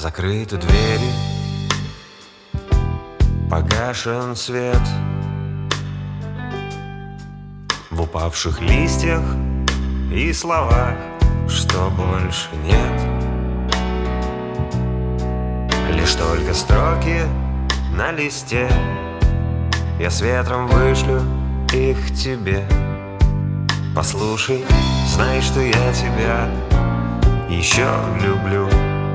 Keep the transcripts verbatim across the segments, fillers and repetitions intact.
Закрыты двери, погашен свет. В упавших листьях и словах, что больше нет. Лишь только строки на листе, я с ветром вышлю их тебе. Послушай, знай, что я тебя еще люблю.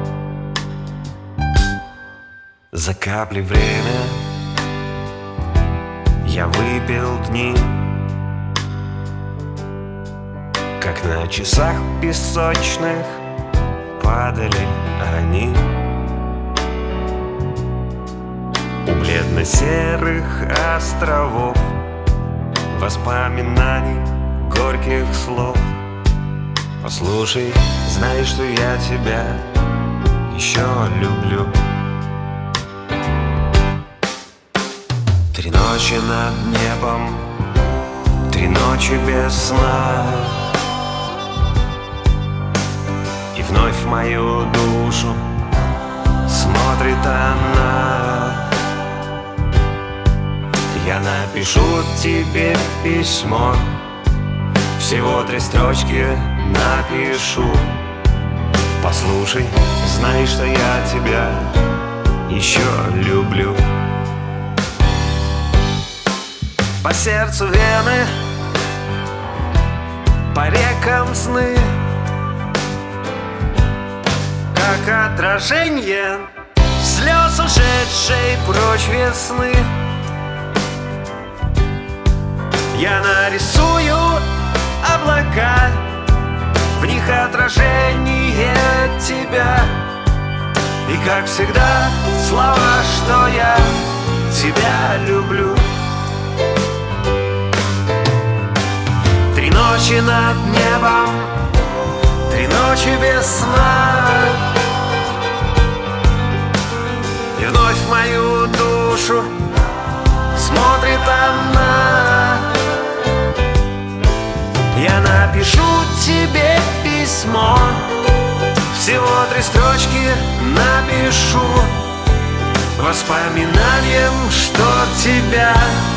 За капли время я выпил дни, как на часах песочных падали они. У бледно-серых островов воспоминаний, горьких слов. Послушай, знай, что я тебя еще люблю. Три ночи над небом, три ночи без сна, и вновь в мою душу смотрит она. Я напишу тебе письмо, всего три строчки напишу. Послушай, знай, что я тебя еще люблю. По сердцу вены, по рекам сны, как отражение слез ушедшей прочь весны. Я нарисую облака, в них отражение тебя. И как всегда слова, что я тебя люблю. Три ночи над небом, три ночи без сна, и вновь в мою душу смотрит она. Я напишу тебе письмо, всего три строчки напишу, воспоминанием, что тебя